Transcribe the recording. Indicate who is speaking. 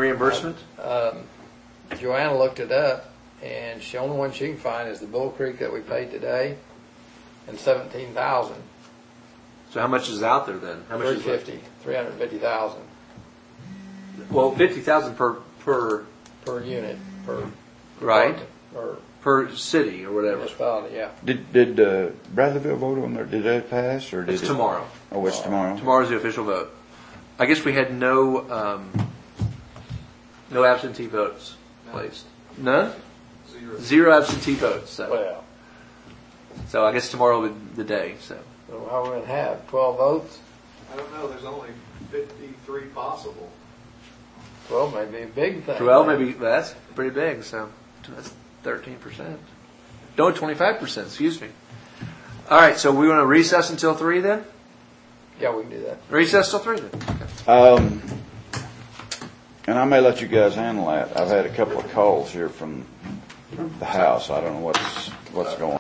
Speaker 1: reimbursement?
Speaker 2: Joanna looked it up, and the only one she can find is the Bull Creek that we paid today, and 17,000.
Speaker 1: So how much is out there then? How much is
Speaker 2: 350,000
Speaker 1: Well, 50,000 per
Speaker 2: unit per
Speaker 1: right
Speaker 2: department, or
Speaker 1: per city or whatever.
Speaker 2: municipality. Yeah.
Speaker 3: Did Bradleyville vote on there? Did that pass or did
Speaker 1: It's tomorrow.
Speaker 3: Oh, it's tomorrow.
Speaker 1: Tomorrow's the official vote. I guess we had no absentee votes placed. None? Zero absentee votes. So I guess tomorrow will be the day. So
Speaker 2: how are we going to have 12 votes?
Speaker 4: I don't know. There's only 53 possible.
Speaker 2: 12 may be a big thing.
Speaker 1: 12 maybe that's pretty big. So that's 13%. No, 25%. Excuse me. All right. So we want to recess until 3 then.
Speaker 2: Yeah, we can do that.
Speaker 1: Recess till 3 then. Okay.
Speaker 3: And I may let you guys handle that. I've had a couple of calls here from the house. I don't know what's going on.